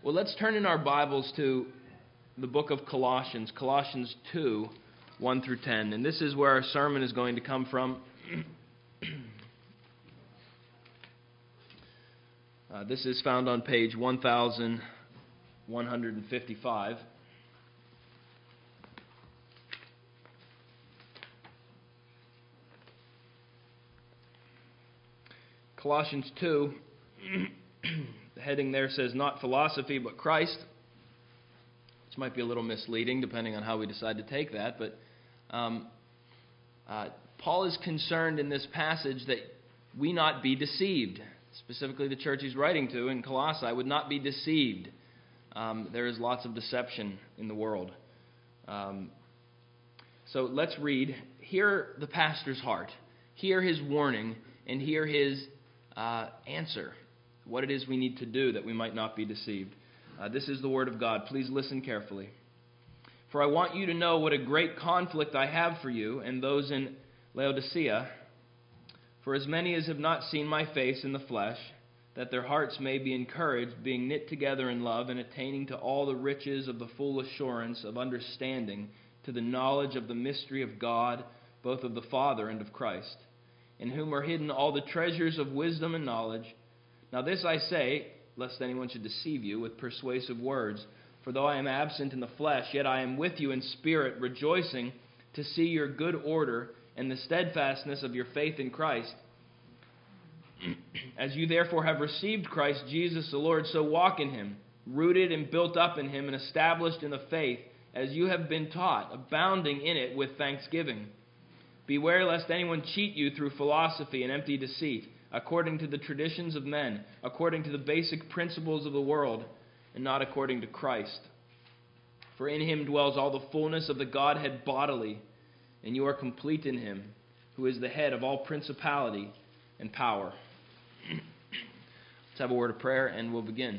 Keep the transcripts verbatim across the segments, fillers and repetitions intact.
Well, let's turn in our Bibles to the book of Colossians, Colossians two, one through ten. And this is where our sermon is going to come from. uh, this is found on page one thousand one hundred fifty-five. Colossians two, the heading there says, not philosophy, but Christ. Which might be a little misleading, depending on how we decide to take that. But um, uh, Paul is concerned in this passage that we not be deceived. Specifically, the church he's writing to in Colossae would not be deceived. Um, there is lots of deception in the world. Um, so let's read. Hear the pastor's heart. Hear his warning, and hear his uh, answer. What it is we need to do that we might not be deceived. Uh, this is the word of God. Please listen carefully. For I want you to know what a great conflict I have for you and those in Laodicea. For as many as have not seen my face in the flesh, that their hearts may be encouraged, being knit together in love, and attaining to all the riches of the full assurance of understanding, to the knowledge of the mystery of God, both of the Father and of Christ, in whom are hidden all the treasures of wisdom and knowledge. Now this I say, lest anyone should deceive you with persuasive words. For though I am absent in the flesh, yet I am with you in spirit, rejoicing to see your good order and the steadfastness of your faith in Christ. As you therefore have received Christ Jesus the Lord, so walk in him, rooted and built up in him and established in the faith, as you have been taught, abounding in it with thanksgiving. Beware lest anyone cheat you through philosophy and empty deceit, according to the traditions of men, according to the basic principles of the world, and not according to Christ. For in him dwells all the fullness of the Godhead bodily, and you are complete in him, who is the head of all principality and power. Let's have a word of prayer, and we'll begin.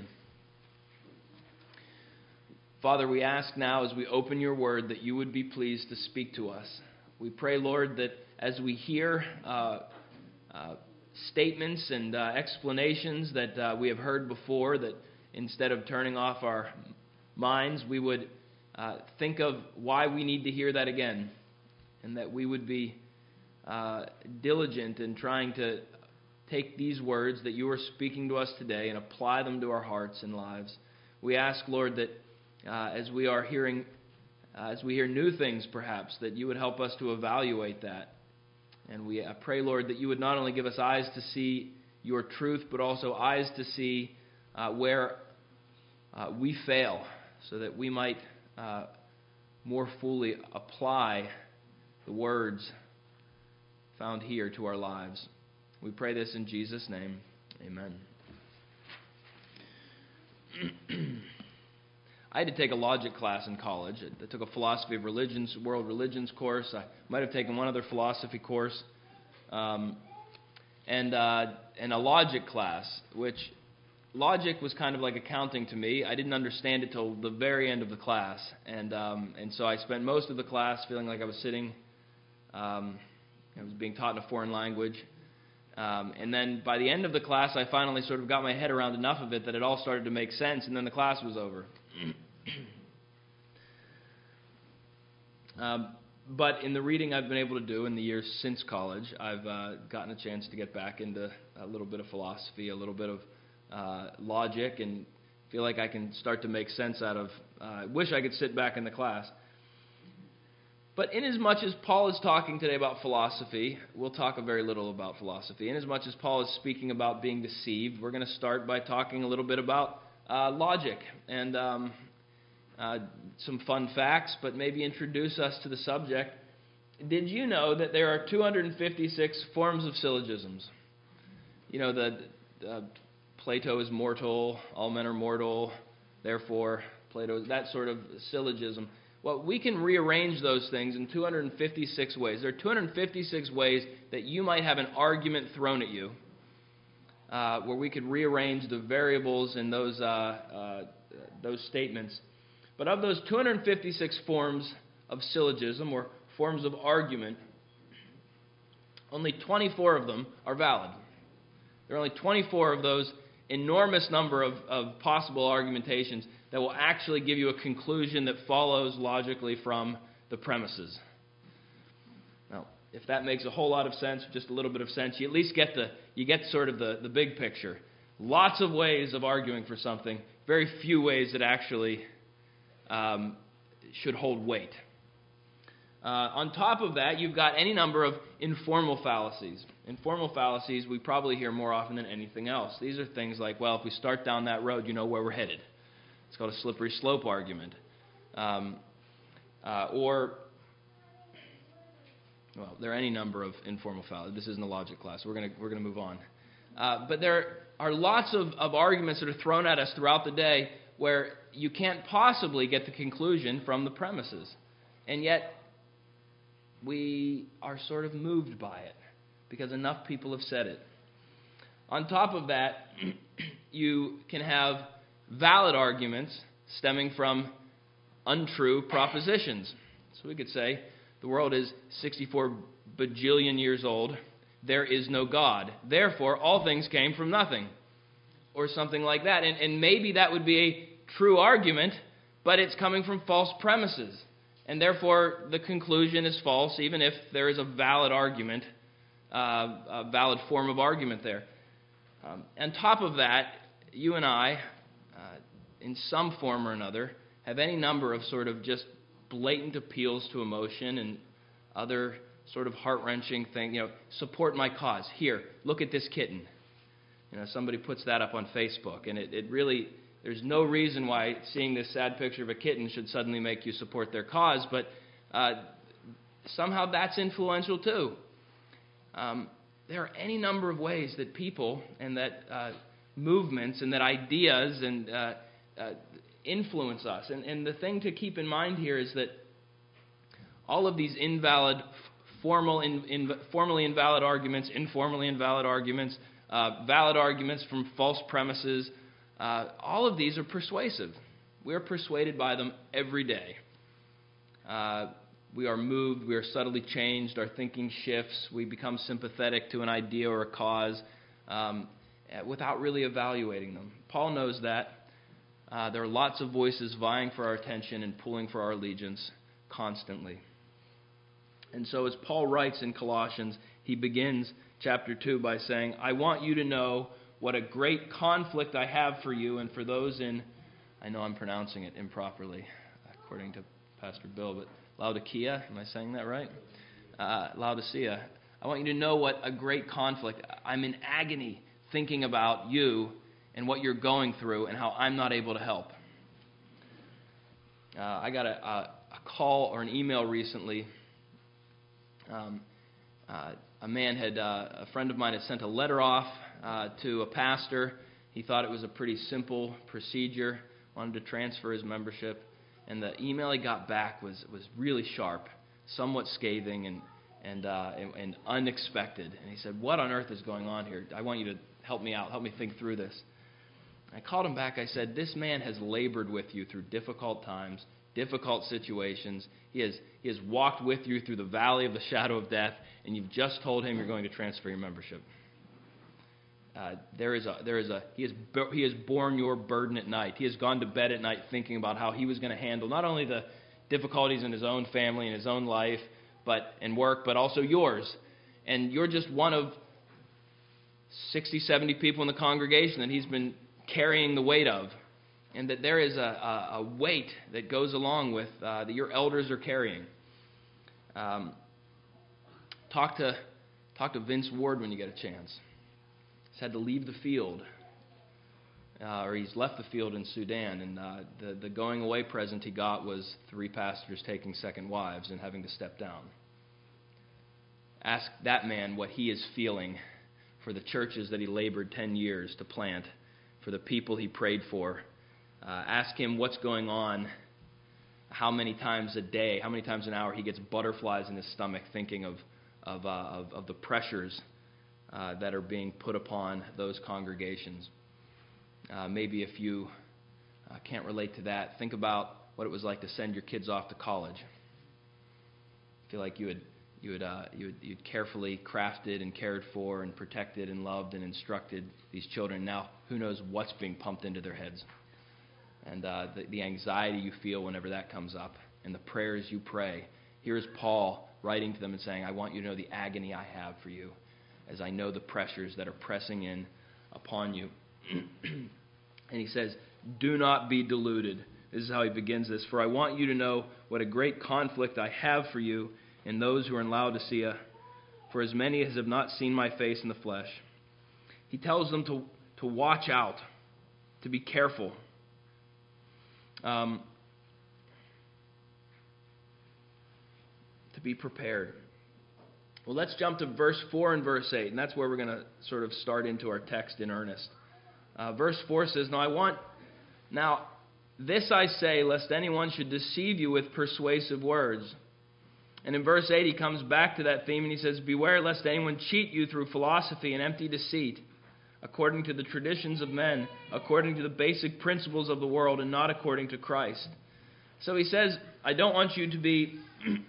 Father, we ask now as we open your word that you would be pleased to speak to us. We pray, Lord, that as we hear uh, uh, statements and uh, explanations that uh, we have heard before, that instead of turning off our minds, we would uh, think of why we need to hear that again, and that we would be uh, diligent in trying to take these words that you are speaking to us today and apply them to our hearts and lives. We ask, Lord, that uh, as we are hearing, uh, as we hear new things perhaps, that you would help us to evaluate that. And we uh, pray, Lord, that you would not only give us eyes to see your truth, but also eyes to see uh, where uh, we fail, so that we might uh, more fully apply the words found here to our lives. We pray this in Jesus' name. Amen. I had to take a logic class in college. I took a philosophy of religions, world religions course. I might have taken one other philosophy course, um, and uh, and a logic class, which logic was kind of like accounting to me. I didn't understand it till the very end of the class, and um, and so I spent most of the class feeling like I was sitting, um, I was being taught in a foreign language. Um, and then by the end of the class, I finally sort of got my head around enough of it that it all started to make sense, and then the class was over. um, but in the reading I've been able to do in the years since college, I've uh, gotten a chance to get back into a little bit of philosophy, a little bit of uh, logic, and feel like I can start to make sense out of. Uh, I wish I could sit back in the class. But inasmuch as Paul is talking today about philosophy, we'll talk a very little about philosophy. Inasmuch as Paul is speaking about being deceived, we're going to start by talking a little bit about uh, logic and um, uh, some fun facts, but maybe introduce us to the subject. Did you know that there are two hundred fifty-six forms of syllogisms? You know, the uh, Plato is mortal, all men are mortal, therefore Plato, that sort of syllogism. Well, we can rearrange those things in two hundred fifty-six ways. There are two hundred fifty-six ways that you might have an argument thrown at you, uh, where we could rearrange the variables in those uh, uh, those statements. But of those two hundred fifty-six forms of syllogism or forms of argument, only twenty-four of them are valid. There are only twenty-four of those enormous number of, of possible argumentations that will actually give you a conclusion that follows logically from the premises. Now, if that makes a whole lot of sense, just a little bit of sense, you at least get the you get sort of the, the big picture. Lots of ways of arguing for something, very few ways that actually um, should hold weight. Uh, on top of that, you've got any number of informal fallacies. Informal fallacies we probably hear more often than anything else. These are things like, well, if we start down that road, you know where we're headed. It's called a slippery slope argument. Um, uh, or, well, there are any number of informal fallacies. This isn't a logic class. We're going we're going to move on. Uh, but there are lots of, of arguments that are thrown at us throughout the day where you can't possibly get the conclusion from the premises. And yet, we are sort of moved by it because enough people have said it. On top of that, you can have valid arguments stemming from untrue propositions. So we could say the world is sixty-four bajillion years old. There is no God. Therefore, all things came from nothing. Or something like that. And, and maybe that would be a true argument, but it's coming from false premises. And therefore, the conclusion is false, even if there is a valid argument, uh, a valid form of argument there. Um, on top of that, you and I, uh, in some form or another, have any number of sort of just blatant appeals to emotion and other sort of heart-wrenching thing. You know, support my cause. Here, look at this kitten. You know, somebody puts that up on Facebook, and it, it really, there's no reason why seeing this sad picture of a kitten should suddenly make you support their cause, but uh, somehow that's influential too. Um, there are any number of ways that people and that uh, movements and that ideas and uh, uh, influence us. And, and the thing to keep in mind here is that all of these invalid, formal, in, in, formally invalid arguments, informally invalid arguments, uh, valid arguments from false premises, uh, all of these are persuasive. We are persuaded by them every day. Uh, we are moved, we are subtly changed, our thinking shifts, we become sympathetic to an idea or a cause um, without really evaluating them. Paul knows that. Uh, there are lots of voices vying for our attention and pulling for our allegiance constantly. And so as Paul writes in Colossians, he begins chapter two by saying, I want you to know what a great conflict I have for you and for those in, I know I'm pronouncing it improperly, according to Pastor Bill, but Laodicea, am I saying that right? Uh, Laodicea. I want you to know what a great conflict. I'm in agony thinking about you and what you're going through and how I'm not able to help. Uh, I got a, a, a call or an email recently. Um, uh, a man had, uh, a friend of mine had sent a letter off uh, to a pastor. He thought it was a pretty simple procedure, wanted to transfer his membership. And the email he got back was, was really sharp, somewhat scathing and and, uh, and and unexpected. And he said, what on earth is going on here? I want you to help me out, help me think through this. I called him back. I said, this man has labored with you through difficult times, difficult situations. He has he has walked with you through the valley of the shadow of death, and you've just told him you're going to transfer your membership. Uh, there is a there is a he has he has borne your burden at night. He has gone to bed at night thinking about how he was going to handle not only the difficulties in his own family and his own life, but and work, but also yours. And you're just one of sixty, seventy people in the congregation that he's been carrying the weight of, and that there is a, a, a weight that goes along with uh, that your elders are carrying. Um, talk to talk to Vince Ward when you get a chance. He's had to leave the field, uh, or he's left the field in Sudan, and uh, the, the going away present he got was three pastors taking second wives and having to step down. Ask that man what he is feeling for the churches that he labored ten years to plant, for the people he prayed for. Uh, ask him what's going on, how many times a day, how many times an hour he gets butterflies in his stomach thinking of, of, uh, of, of the pressures Uh, that are being put upon those congregations. Uh, maybe if you uh, can't relate to that, think about what it was like to send your kids off to college. Feel like you had you had, uh, you had you'd carefully crafted and cared for and protected and loved and instructed these children. Now, who knows what's being pumped into their heads. And uh, the, the anxiety you feel whenever that comes up and the prayers you pray. Here's Paul writing to them and saying, I want you to know the agony I have for you as I know the pressures that are pressing in upon you. And he says, do not be deluded. This is how he begins this. For I want you to know what a great conflict I have for you and those who are in Laodicea, for as many as have not seen my face in the flesh. He tells them to, to watch out, to be careful. Um, to be prepared. Well, let's jump to verse four and verse eight, and that's where we're going to sort of start into our text in earnest. Uh, verse four says, Now I want, now this I say, lest anyone should deceive you with persuasive words. And in verse eight, he comes back to that theme and he says, Beware lest anyone cheat you through philosophy and empty deceit, according to the traditions of men, according to the basic principles of the world, and not according to Christ. So he says, I don't want you to be,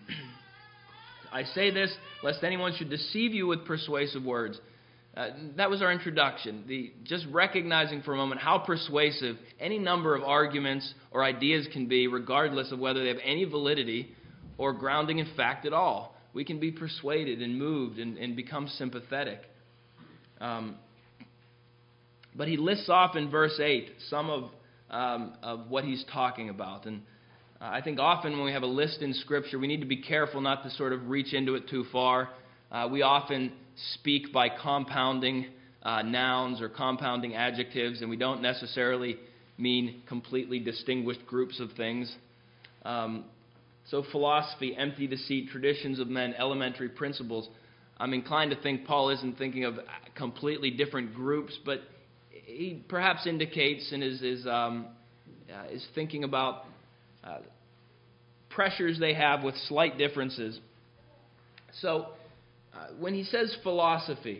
I say this, lest anyone should deceive you with persuasive words. Uh, that was our introduction. The, just recognizing for a moment how persuasive any number of arguments or ideas can be, regardless of whether they have any validity or grounding in fact at all. We can be persuaded and moved and, and become sympathetic. Um, but he lists off in verse eight some of, um, of what he's talking about. And uh, I think often when we have a list in Scripture, we need to be careful not to sort of reach into it too far. Uh, we often speak by compounding uh, nouns or compounding adjectives, and we don't necessarily mean completely distinguished groups of things. Um, so philosophy, empty deceit, traditions of men, elementary principles. I'm inclined to think Paul isn't thinking of completely different groups, but he perhaps indicates and is, is, um, uh, is thinking about uh, pressures they have with slight differences. So, Uh, when he says philosophy,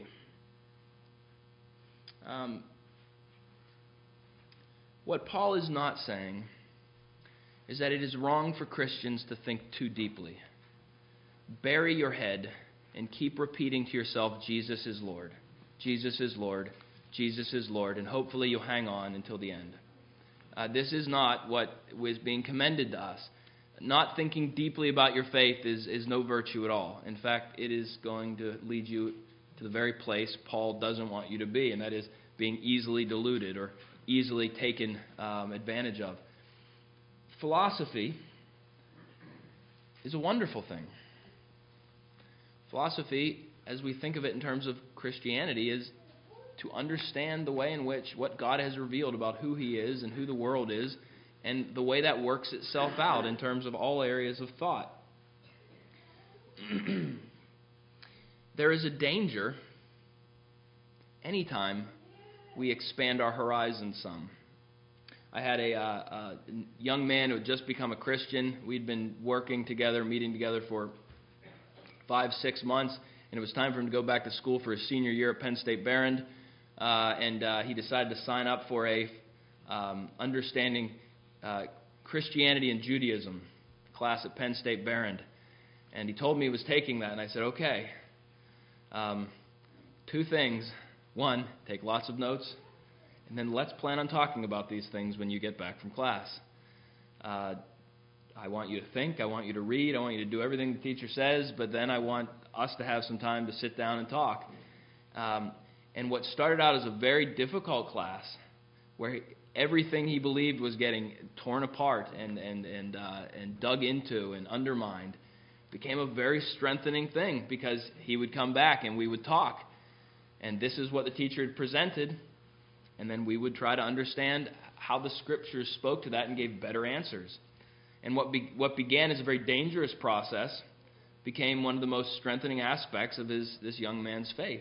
um, what Paul is not saying is that it is wrong for Christians to think too deeply. Bury your head and keep repeating to yourself, Jesus is Lord, Jesus is Lord, Jesus is Lord, and hopefully you'll hang on until the end. Uh, this is not what was being commended to us. Not thinking deeply about your faith is, is no virtue at all. In fact, it is going to lead you to the very place Paul doesn't want you to be, and that is being easily deluded or easily taken um, advantage of. Philosophy is a wonderful thing. Philosophy, as we think of it in terms of Christianity, is to understand the way in which what God has revealed about who He is and who the world is, and the way that works itself out in terms of all areas of thought. There is a danger anytime we expand our horizons some. I had a, uh, a young man who had just become a Christian. We'd been working together, meeting together for five, six months, and it was time for him to go back to school for his senior year at Penn State Behrend, uh, and uh, he decided to sign up for a um, understanding Uh, Christianity and Judaism class at Penn State Behrend. And he told me he was taking that, and I said, okay. Um, two things. One, take lots of notes, and then let's plan on talking about these things when you get back from class. Uh, I want you to think, I want you to read, I want you to do everything the teacher says, but then I want us to have some time to sit down and talk. Um, and what started out as a very difficult class, where he, everything he believed was getting torn apart and and and uh, and dug into and undermined, became a very strengthening thing, because he would come back and we would talk, and this is what the teacher had presented, and then we would try to understand how the Scriptures spoke to that and gave better answers. And what be, what began as a very dangerous process became one of the most strengthening aspects of his this young man's faith.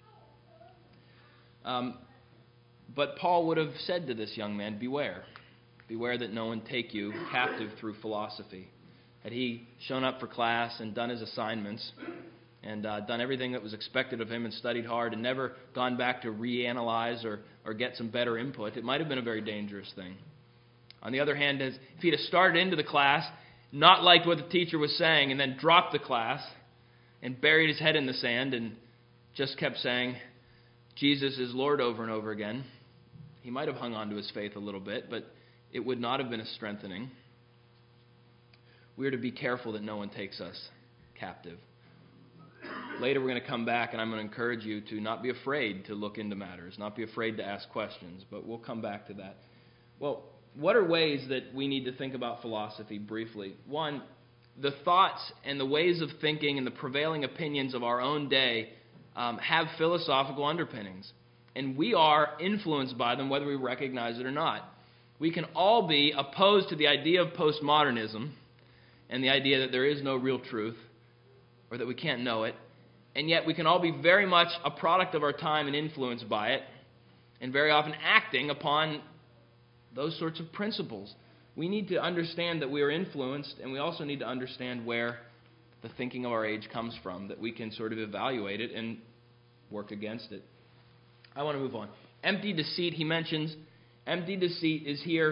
Um. But Paul would have said to this young man, beware. Beware that no one take you captive through philosophy. Had he shown up for class and done his assignments and uh, done everything that was expected of him and studied hard and never gone back to reanalyze or, or get some better input, it might have been a very dangerous thing. On the other hand, as if he'd have started into the class, not liked what the teacher was saying, and then dropped the class, and buried his head in the sand and just kept saying, Jesus is Lord over and over again, he might have hung on to his faith a little bit, but it would not have been a strengthening. We are to be careful that no one takes us captive. Later we're going to come back, and I'm going to encourage you to not be afraid to look into matters, not be afraid to ask questions, but we'll come back to that. Well, what are ways that we need to think about philosophy briefly? One, the thoughts and the ways of thinking and the prevailing opinions of our own day um, have philosophical underpinnings, and we are influenced by them whether we recognize it or not. We can all be opposed to the idea of postmodernism and the idea that there is no real truth or that we can't know it, and yet we can all be very much a product of our time and influenced by it, and very often acting upon those sorts of principles. We need to understand that we are influenced, and we also need to understand where the thinking of our age comes from, that we can sort of evaluate it and work against it. I want to move on. Empty deceit, he mentions. Empty deceit is here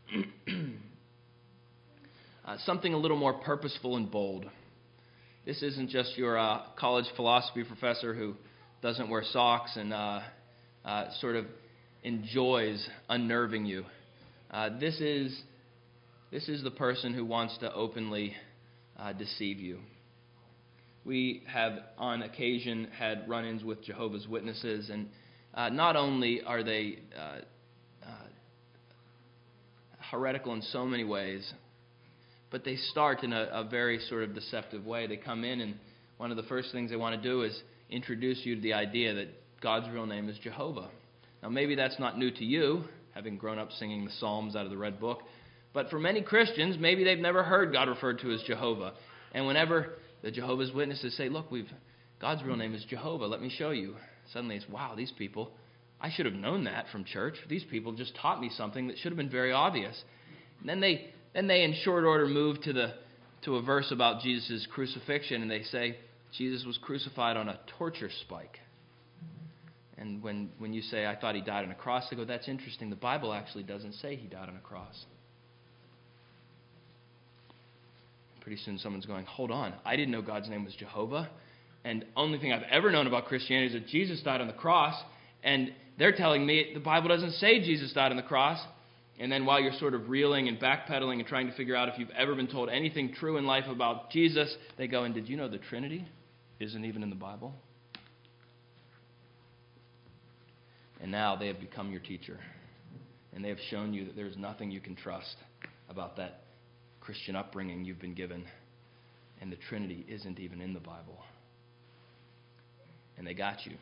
uh, something a little more purposeful and bold. This isn't just your uh, college philosophy professor who doesn't wear socks and uh, uh, sort of enjoys unnerving you. Uh, this is this is the person who wants to openly uh, deceive you. We have on occasion had run-ins with Jehovah's Witnesses, and uh, not only are they uh, uh, heretical in so many ways, but they start in a, a very sort of deceptive way. They come in, and one of the first things they want to do is introduce you to the idea that God's real name is Jehovah. Now, maybe that's not new to you, having grown up singing the Psalms out of the Red Book, but for many Christians, maybe they've never heard God referred to as Jehovah. And whenever the Jehovah's Witnesses say, look, we've God's real name is Jehovah, let me show you. Suddenly it's, wow, these people, I should have known that from church. These people just taught me something that should have been very obvious. And then they Then they, in short order, move to the to a verse about Jesus' crucifixion, and they say Jesus was crucified on a torture spike. And when, when you say, I thought he died on a cross, they go, that's interesting. The Bible actually doesn't say he died on a cross. Pretty soon someone's going, hold on, I didn't know God's name was Jehovah, and only thing I've ever known about Christianity is that Jesus died on the cross, and they're telling me the Bible doesn't say Jesus died on the cross. And then while you're sort of reeling and backpedaling and trying to figure out if you've ever been told anything true in life about Jesus, they go, and did you know the Trinity isn't even in the Bible? And now they have become your teacher. And they have shown you that there's nothing you can trust about that Christian upbringing you've been given. And the Trinity isn't even in the Bible. And they got you.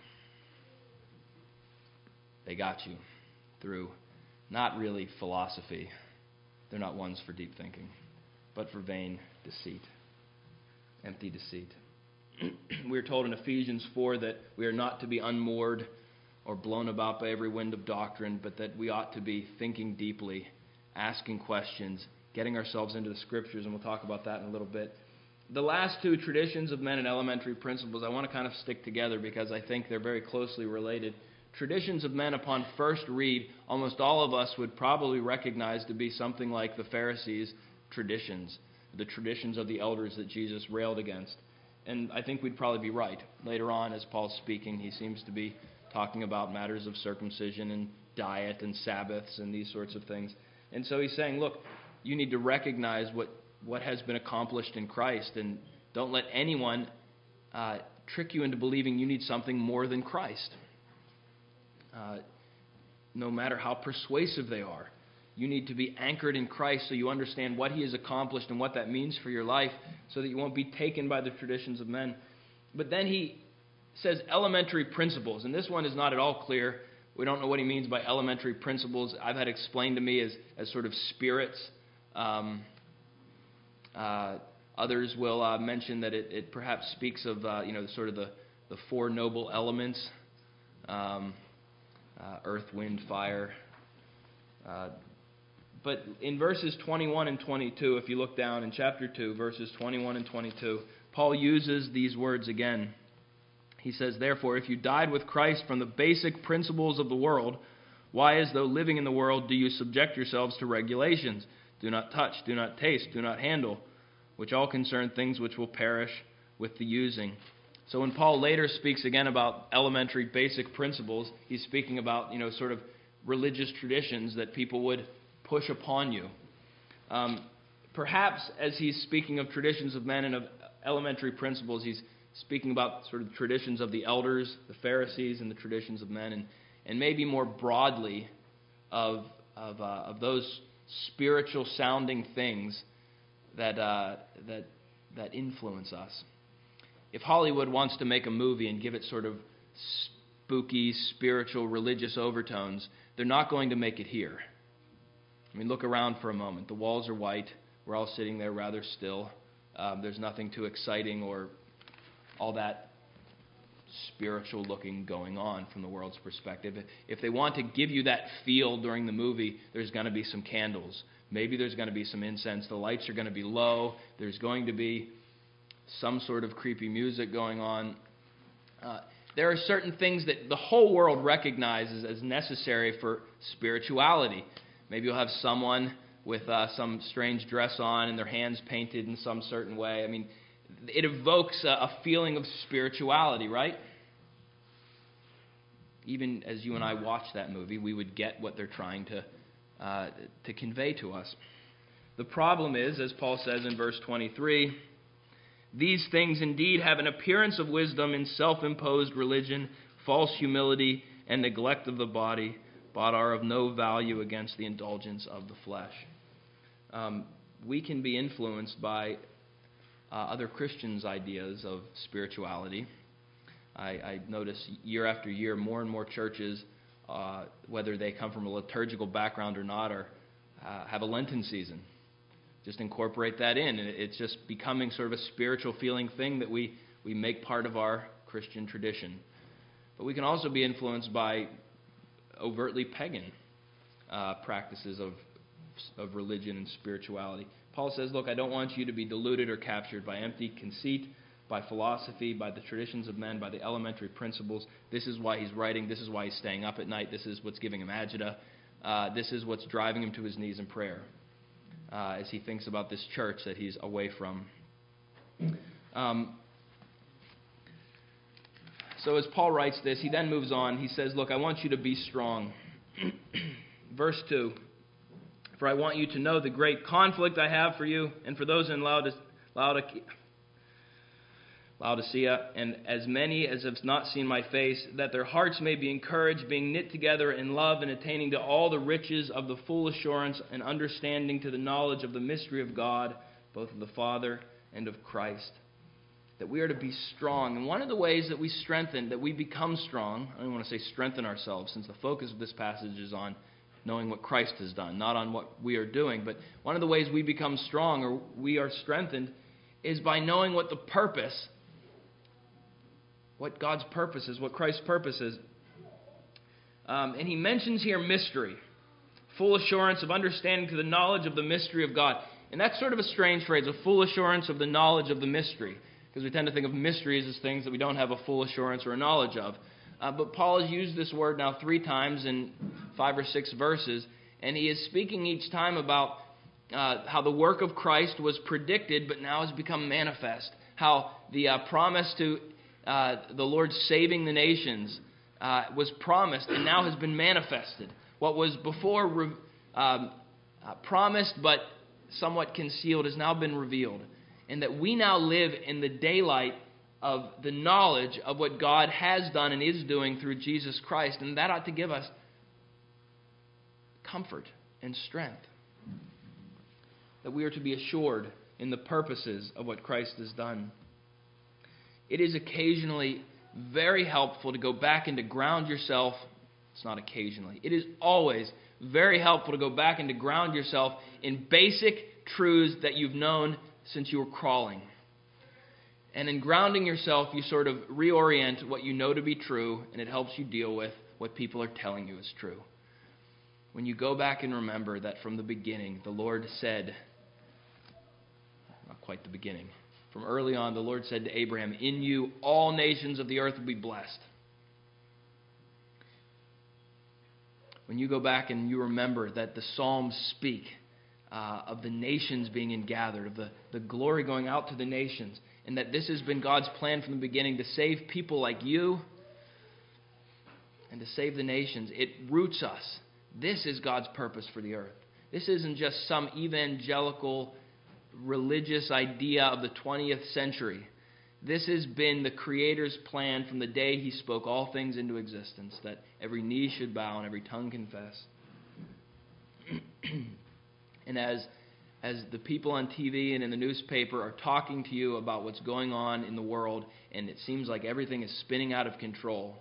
They got you through not really philosophy. They're not ones for deep thinking, but for vain deceit, empty deceit. We are told in Ephesians four that we are not to be unmoored or blown about by every wind of doctrine, but that we ought to be thinking deeply, asking questions, getting ourselves into the Scriptures, and we'll talk about that in a little bit. The last two, traditions of men and elementary principles, I want to kind of stick together because I think they're very closely related. Traditions of men, upon first read, almost all of us would probably recognize to be something like the Pharisees' traditions, the traditions of the elders that Jesus railed against. And I think we'd probably be right. Later on, as Paul's speaking, he seems to be talking about matters of circumcision and diet and Sabbaths and these sorts of things. And so he's saying, look, you need to recognize what, what has been accomplished in Christ, and don't let anyone uh, trick you into believing you need something more than Christ. Uh, no matter how persuasive they are. You need to be anchored in Christ so you understand what he has accomplished and what that means for your life so that you won't be taken by the traditions of men. But then he says elementary principles, and this one is not at all clear. We don't know what he means by elementary principles. I've had explained to me as, as sort of spirits. Um, uh, others will uh, mention that it, it perhaps speaks of uh, you know sort of the, the four noble elements. Um, Uh, earth, wind, fire. Uh, but in verses twenty-one and twenty-two, if you look down in chapter two, verses twenty-one and twenty-two, Paul uses these words again. He says, therefore, if you died with Christ from the basic principles of the world, why, as though living in the world, do you subject yourselves to regulations? Do not touch, do not taste, do not handle, which all concern things which will perish with the using. So when Paul later speaks again about elementary basic principles, he's speaking about, you know, sort of religious traditions that people would push upon you. Um, perhaps as he's speaking of traditions of men and of elementary principles, he's speaking about sort of traditions of the elders, the Pharisees, and the traditions of men, and, and maybe more broadly of of, uh, of those spiritual sounding things that uh, that that influence us. If Hollywood wants to make a movie and give it sort of spooky, spiritual, religious overtones, they're not going to make it here. I mean, look around for a moment. The walls are white. We're all sitting there rather still. Um, there's nothing too exciting or all that spiritual looking going on from the world's perspective. If they want to give you that feel during the movie, there's going to be some candles. Maybe there's going to be some incense. The lights are going to be low. There's going to be some sort of creepy music going on. Uh, there are certain things that the whole world recognizes as necessary for spirituality. Maybe you'll have someone with uh, some strange dress on and their hands painted in some certain way. I mean, it evokes a, a feeling of spirituality, right? Even as you and I watch that movie, we would get what they're trying to uh, to convey to us. The problem is, as Paul says in verse twenty-three, these things indeed have an appearance of wisdom in self-imposed religion, false humility, and neglect of the body, but are of no value against the indulgence of the flesh. Um, we can be influenced by uh, other Christians' ideas of spirituality. I, I notice year after year, more and more churches, uh, whether they come from a liturgical background or not, or uh, have a Lenten season. Just incorporate that in. And it's just becoming sort of a spiritual feeling thing that we, we make part of our Christian tradition. But we can also be influenced by overtly pagan uh, practices of, of religion and spirituality. Paul says, look, I don't want you to be deluded or captured by empty conceit, by philosophy, by the traditions of men, by the elementary principles. This is why he's writing. This is why he's staying up at night. This is what's giving him agita. Uh, this is what's driving him to his knees in prayer. Uh, as he thinks about this church that he's away from. Um, so as Paul writes this, he then moves on. He says, look, I want you to be strong. Verse two, for I want you to know the great conflict I have for you and for those in Laodicea, Laodicea, and as many as have not seen my face, that their hearts may be encouraged, being knit together in love and attaining to all the riches of the full assurance and understanding to the knowledge of the mystery of God, both of the Father and of Christ. That we are to be strong. And one of the ways that we strengthen, that we become strong, I don't want to say strengthen ourselves, since the focus of this passage is on knowing what Christ has done, not on what we are doing. But one of the ways we become strong, or we are strengthened, is by knowing what the purpose What God's purpose is, what Christ's purpose is. Um, and he mentions here mystery. Full assurance of understanding to the knowledge of the mystery of God. And that's sort of a strange phrase, a full assurance of the knowledge of the mystery. Because we tend to think of mysteries as things that we don't have a full assurance or a knowledge of. Uh, but Paul has used this word now three times in five or six verses. And he is speaking each time about uh, how the work of Christ was predicted but now has become manifest. How the uh, promise to Uh, the Lord saving the nations uh, was promised and now has been manifested. What was before re- um, uh, promised but somewhat concealed has now been revealed. And that we now live in the daylight of the knowledge of what God has done and is doing through Jesus Christ. And that ought to give us comfort and strength. That we are to be assured in the purposes of what Christ has done. It is occasionally very helpful to go back and to ground yourself. It's not occasionally. It is always very helpful to go back and to ground yourself in basic truths that you've known since you were crawling. And in grounding yourself, you sort of reorient what you know to be true, and it helps you deal with what people are telling you is true. When you go back and remember that from the beginning, the Lord said, not quite the beginning, from early on, the Lord said to Abraham, in you all nations of the earth will be blessed. When you go back and you remember that the Psalms speak uh, of the nations being ingathered, of the, the glory going out to the nations, and that this has been God's plan from the beginning to save people like you and to save the nations. It roots us. This is God's purpose for the earth. This isn't just some evangelical religious idea of the twentieth century. This has been the Creator's plan from the day He spoke all things into existence, that every knee should bow and every tongue confess. And as as the people on T V and in the newspaper are talking to you about what's going on in the world, and it seems like everything is spinning out of control,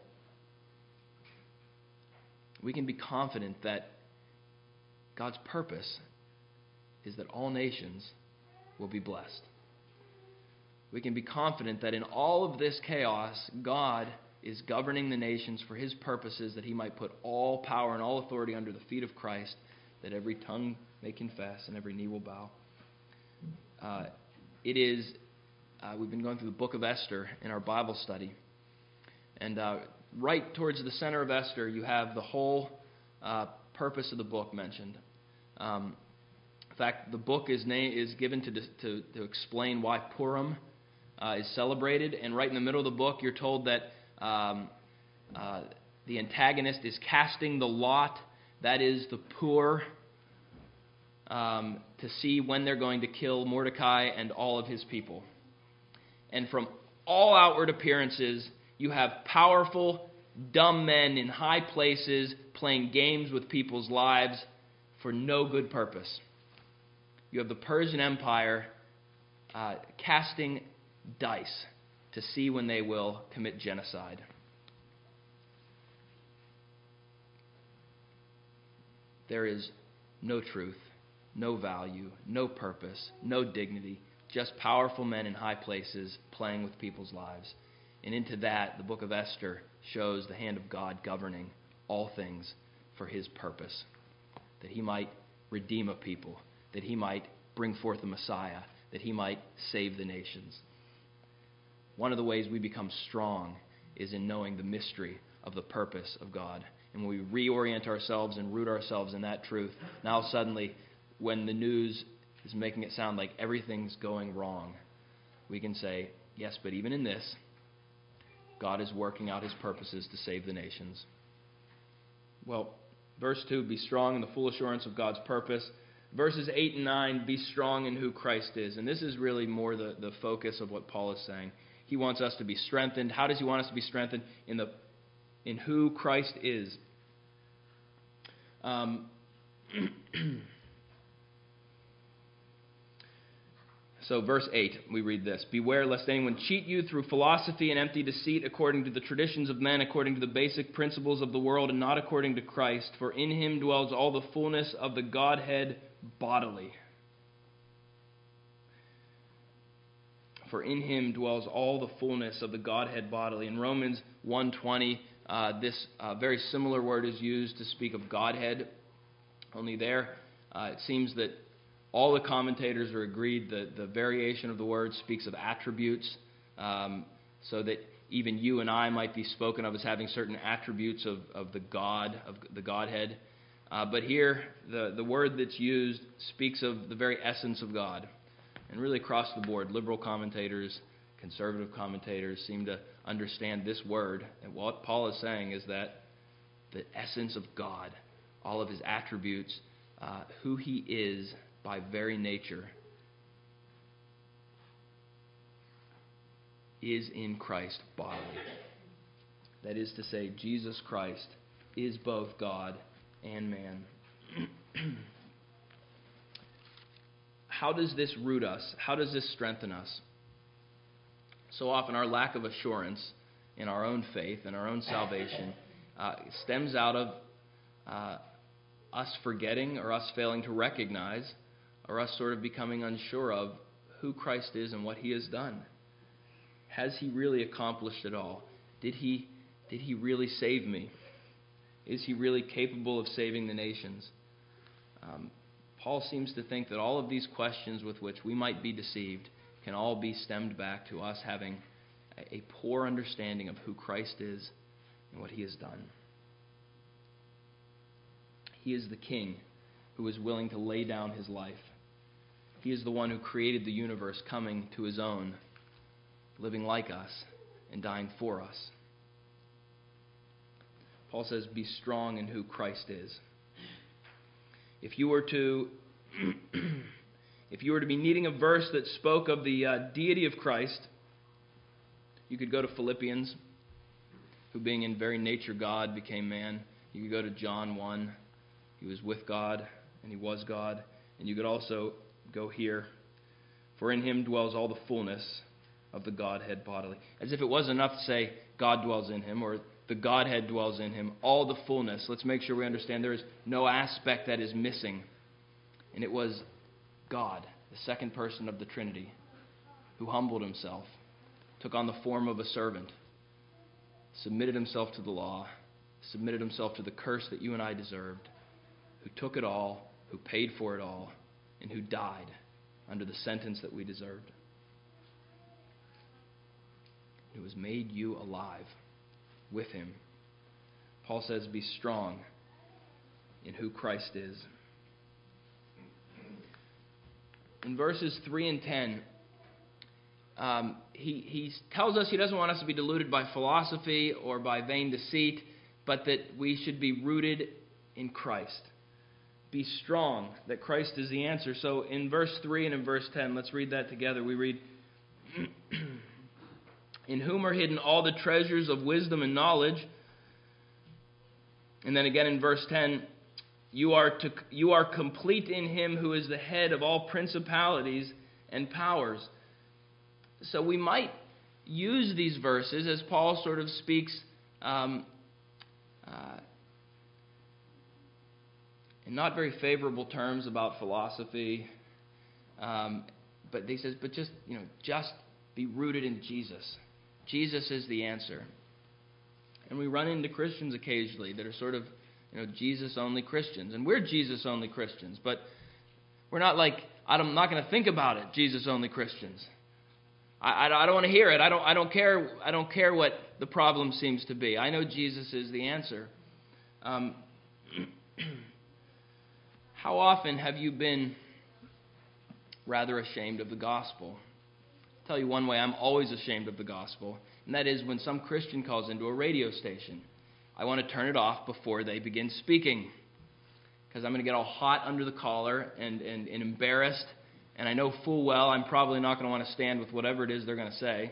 we can be confident that God's purpose is that all nations will be blessed. We can be confident that in all of this chaos, God is governing the nations for His purposes, that He might put all power and all authority under the feet of Christ, that every tongue may confess and every knee will bow. Uh, it is, uh, we've been going through the book of Esther in our Bible study. And uh, right towards the center of Esther, you have the whole uh, purpose of the book mentioned. Um, in fact, the book is, na- is given to, to, to explain why Purim uh, is celebrated. And right in the middle of the book, you're told that um, uh, the antagonist is casting the lot, that is the Pur, um, to see when they're going to kill Mordecai and all of his people. And from all outward appearances, you have powerful, dumb men in high places playing games with people's lives for no good purpose. You have the Persian Empire uh, casting dice to see when they will commit genocide. There is no truth, no value, no purpose, no dignity, just powerful men in high places playing with people's lives. And into that, the book of Esther shows the hand of God governing all things for His purpose, that He might redeem a people, that He might bring forth a Messiah, that He might save the nations. One of the ways we become strong is in knowing the mystery of the purpose of God. And when we reorient ourselves and root ourselves in that truth, now suddenly, when the news is making it sound like everything's going wrong, we can say, yes, but even in this, God is working out His purposes to save the nations. Well, verse two, be strong in the full assurance of God's purpose. Verses eight and nine, be strong in who Christ is. And this is really more the, the focus of what Paul is saying. He wants us to be strengthened. How does he want us to be strengthened? In the in who Christ is. Um, so verse eight, we read this. Beware lest anyone cheat you through philosophy and empty deceit, according to the traditions of men, according to the basic principles of the world, and not according to Christ. For in Him dwells all the fullness of the Godhead bodily. For in Him dwells all the fullness of the Godhead bodily. In Romans one twenty, uh, this uh, very similar word is used to speak of Godhead. Only there, uh, it seems that all the commentators are agreed that the variation of the word speaks of attributes, um, so that even you and I might be spoken of as having certain attributes of, of the God, of the Godhead. Uh, but here, the, the word that's used speaks of the very essence of God. And really across the board, liberal commentators, conservative commentators seem to understand this word. And what Paul is saying is that the essence of God, all of His attributes, uh, who He is by very nature, is in Christ bodily. That is to say, Jesus Christ is both God and man. How does this root us? How does this strengthen us? So often our lack of assurance in our own faith and our own salvation uh, stems out of uh, us forgetting or us failing to recognize or us sort of becoming unsure of who Christ is and what He has done. Has He really accomplished it all? Did He, did He really save me? Is He really capable of saving the nations? Um, Paul seems to think that all of these questions with which we might be deceived can all be stemmed back to us having a poor understanding of who Christ is and what He has done. He is the King who is willing to lay down His life. He is the one who created the universe, coming to His own, living like us and dying for us. Paul says, be strong in who Christ is. If you were to if you were to be needing a verse that spoke of the uh, deity of Christ, you could go to Philippians, who being in very nature God became man. You could go to John one, he was with God and he was God. And you could also go here, for in him dwells all the fullness of the Godhead bodily. As if it wasn't enough to say God dwells in him or the Godhead dwells in him, all the fullness. Let's make sure we understand there is no aspect that is missing. And it was God, the second person of the Trinity, who humbled himself, took on the form of a servant, submitted himself to the law, submitted himself to the curse that you and I deserved, who took it all, who paid for it all, and who died under the sentence that we deserved. Who has made you alive with him. Paul says, be strong in who Christ is. In verses three and ten, um, he, he tells us he doesn't want us to be deluded by philosophy or by vain deceit, but that we should be rooted in Christ. Be strong, that Christ is the answer. So in verse three and in verse ten, let's read that together. We read, in whom are hidden all the treasures of wisdom and knowledge. And then again in verse ten, you are to you are complete in him who is the head of all principalities and powers. So we might use these verses as Paul sort of speaks um, uh, in not very favorable terms about philosophy, um, but he says, but just you know, just be rooted in Jesus. Jesus is the answer. And we run into Christians occasionally that are sort of, you know, Jesus-only Christians. And we're Jesus-only Christians, but we're not like, I'm not going to think about it, Jesus-only Christians. I, I, I don't want to hear it. I don't, I don't care. I don't care what the problem seems to be. I know Jesus is the answer. Um, how often have you been rather ashamed of the gospel? I'll tell you one way I'm always ashamed of the gospel, and that is when some Christian calls into a radio station. I want to turn it off before they begin speaking, because I'm going to get all hot under the collar and, and, and embarrassed, and I know full well I'm probably not going to want to stand with whatever it is they're going to say.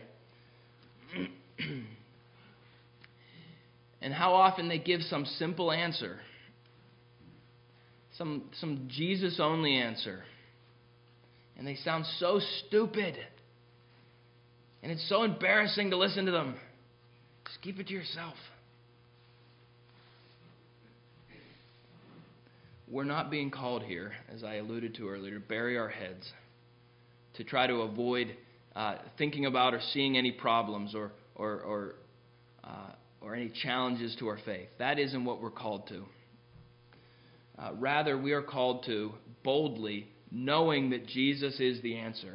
And how often they give some simple answer, some some Jesus-only answer, and they sound so stupid. And it's so embarrassing to listen to them. Just keep it to yourself. We're not being called here, as I alluded to earlier, to bury our heads, to try to avoid uh, thinking about or seeing any problems or or or, uh, or any challenges to our faith. That isn't what we're called to. Uh, rather, we are called to boldly, knowing that Jesus is the answer,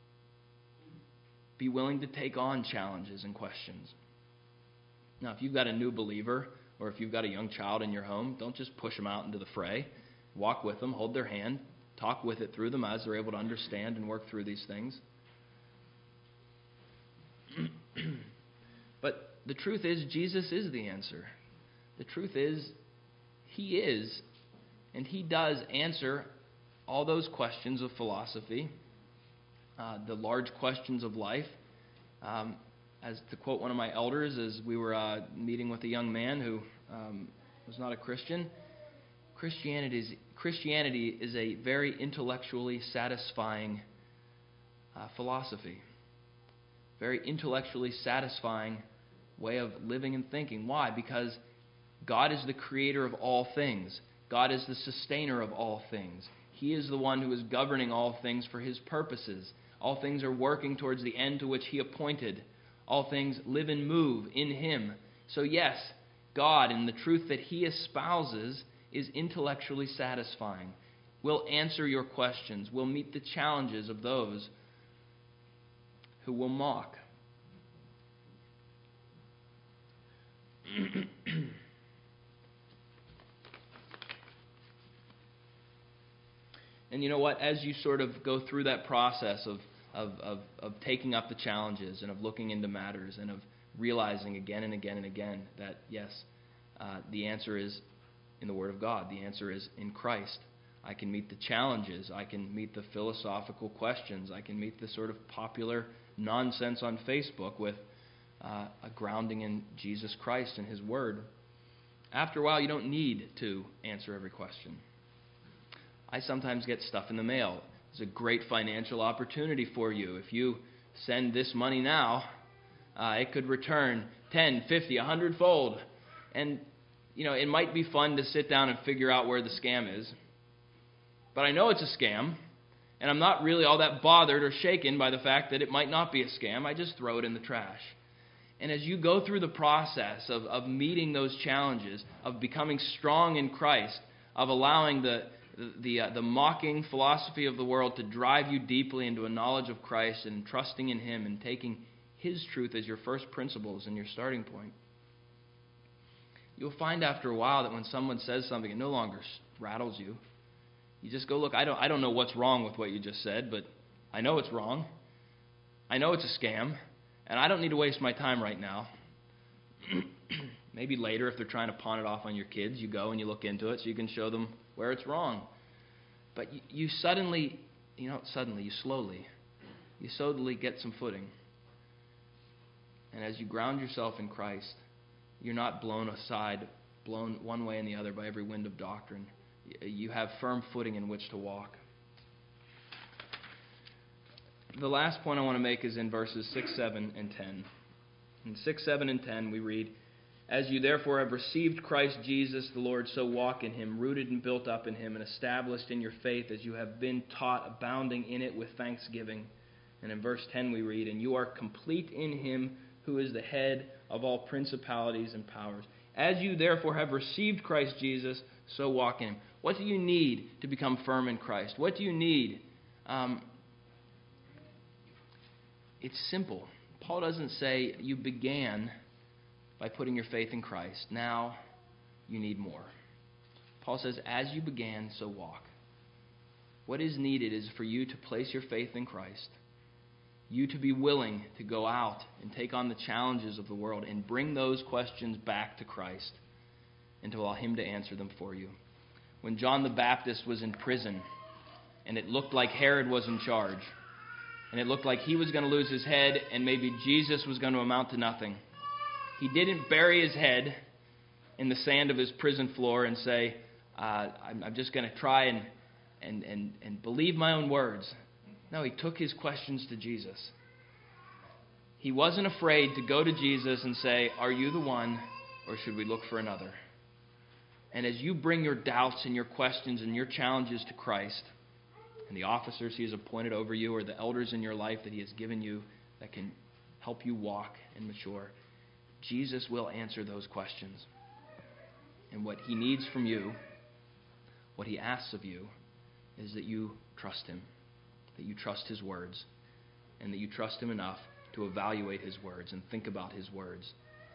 be willing to take on challenges and questions. Now, if you've got a new believer or if you've got a young child in your home, don't just push them out into the fray. Walk with them, hold their hand, talk with it through them as they're able to understand and work through these things. But the truth is, Jesus is the answer. The truth is, he is, and he does answer all those questions of philosophy, Uh, the large questions of life. Um, as to quote one of my elders, as we were uh, meeting with a young man who um, was not a Christian, Christianity is, Christianity is a very intellectually satisfying uh, philosophy. Very intellectually satisfying way of living and thinking. Why? Because God is the creator of all things. God is the sustainer of all things. He is the one who is governing all things for his purposes. All things are working towards the end to which he appointed. All things live and move in him. So yes, God and the truth that he espouses is intellectually satisfying. Will answer your questions. Will meet the challenges of those who will mock. And you know what? As you sort of go through that process of, of, of, of taking up the challenges and of looking into matters and of realizing again and again and again that, yes, uh, the answer is in the Word of God. The answer is in Christ. I can meet the challenges. I can meet the philosophical questions. I can meet the sort of popular nonsense on Facebook with uh, a grounding in Jesus Christ and His Word. After a while, you don't need to answer every question. I sometimes get stuff in the mail. It's a great financial opportunity for you. If you send this money now, uh, it could return ten, fifty, a hundred fold. And, you know, it might be fun to sit down and figure out where the scam is. But I know it's a scam, and I'm not really all that bothered or shaken by the fact that it might not be a scam. I just throw it in the trash. And as you go through the process of, of meeting those challenges, of becoming strong in Christ, of allowing the the the, uh, the mocking philosophy of the world to drive you deeply into a knowledge of Christ and trusting in Him and taking His truth as your first principles and your starting point, you'll find after a while that when someone says something, it no longer rattles you. You just go, look, I don't I don't know what's wrong with what you just said, but I know it's wrong. I know it's a scam. And I don't need to waste my time right now. Maybe later, if they're trying to pawn it off on your kids, you go and you look into it so you can show them where it's wrong. But you, you suddenly, you know, suddenly, you slowly, you slowly get some footing. And as you ground yourself in Christ, you're not blown aside, blown one way and the other by every wind of doctrine. You have firm footing in which to walk. The last point I want to make is in verses six, seven, and ten. In six, seven, and ten we read, "As you therefore have received Christ Jesus the Lord, so walk in Him, rooted and built up in Him, and established in your faith as you have been taught, abounding in it with thanksgiving." And in verse ten we read, "And you are complete in Him who is the head of all principalities and powers. As you therefore have received Christ Jesus, so walk in Him." What do you need to become firm in Christ? What do you need? Um, It's simple. Paul doesn't say you began by putting your faith in Christ. Now you need more. Paul says, as you began, so walk. What is needed is for you to place your faith in Christ, you to be willing to go out and take on the challenges of the world and bring those questions back to Christ and to allow Him to answer them for you. When John the Baptist was in prison and it looked like Herod was in charge, and it looked like he was going to lose his head and maybe Jesus was going to amount to nothing, he didn't bury his head in the sand of his prison floor and say, uh, I'm, I'm just going to try and, and, and, and believe my own words. No, he took his questions to Jesus. He wasn't afraid to go to Jesus and say, are you the one, or should we look for another? And as you bring your doubts and your questions and your challenges to Christ, and the officers He has appointed over you, or the elders in your life that He has given you that can help you walk and mature, Jesus will answer those questions. And what He needs from you, what He asks of you, is that you trust Him, that you trust His words, and that you trust Him enough to evaluate His words and think about His words.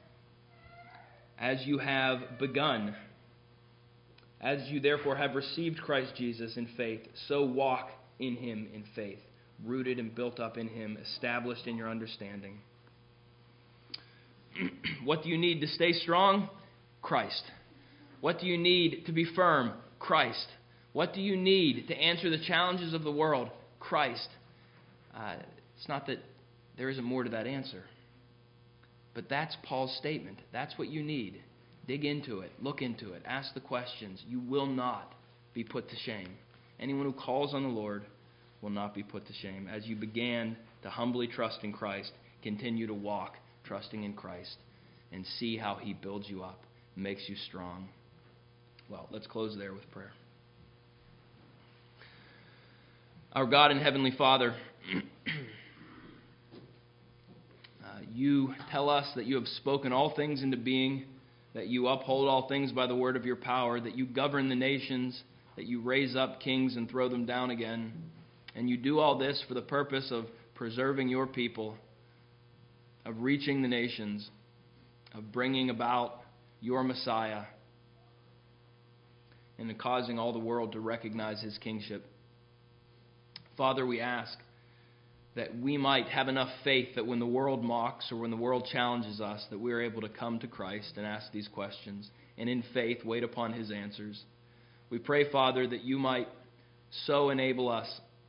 As you have begun, as you therefore have received Christ Jesus in faith, so walk in Him in faith, rooted and built up in Him, established in your understanding. What do you need to stay strong? Christ. What do you need to be firm? Christ. What do you need to answer the challenges of the world? Christ. Uh, it's not that there isn't more to that answer, but that's Paul's statement. That's what you need. Dig into it. Look into it. Ask the questions. You will not be put to shame. Anyone who calls on the Lord will not be put to shame. As you began to humbly trust in Christ, continue to walk trusting in Christ and see how He builds you up, makes you strong. Well, let's close there with prayer. Our God and Heavenly Father, uh, you tell us that you have spoken all things into being, that you uphold all things by the word of your power, that you govern the nations, that you raise up kings and throw them down again. And you do all this for the purpose of preserving your people, of reaching the nations, of bringing about your Messiah, and of causing all the world to recognize His kingship. Father, we ask that we might have enough faith that when the world mocks or when the world challenges us, that we are able to come to Christ and ask these questions, and in faith wait upon his answers. We pray, Father, that you might so enable us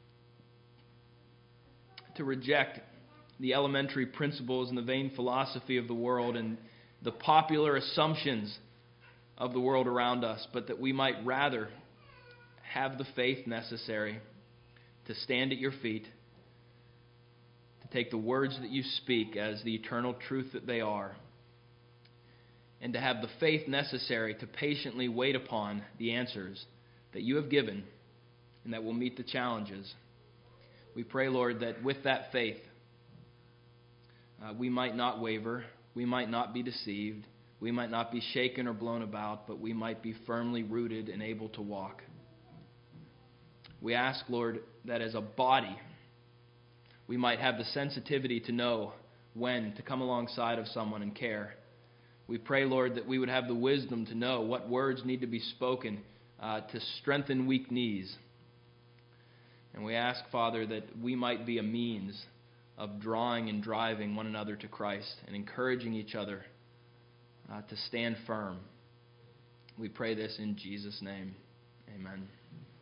to reject the elementary principles and the vain philosophy of the world and the popular assumptions of the world around us, but that we might rather have the faith necessary to stand at your feet, to take the words that you speak as the eternal truth that they are, and to have the faith necessary to patiently wait upon the answers that you have given and that will meet the challenges. We pray, Lord, that with that faith, uh, we might not waver, we might not be deceived, we might not be shaken or blown about, but we might be firmly rooted and able to walk. We ask, Lord, that as a body, we might have the sensitivity to know when to come alongside of someone and care. We pray, Lord, that we would have the wisdom to know what words need to be spoken uh, to strengthen weak knees. And we ask, Father, that we might be a means of drawing and driving one another to Christ and encouraging each other uh, to stand firm. We pray this in Jesus' name. Amen.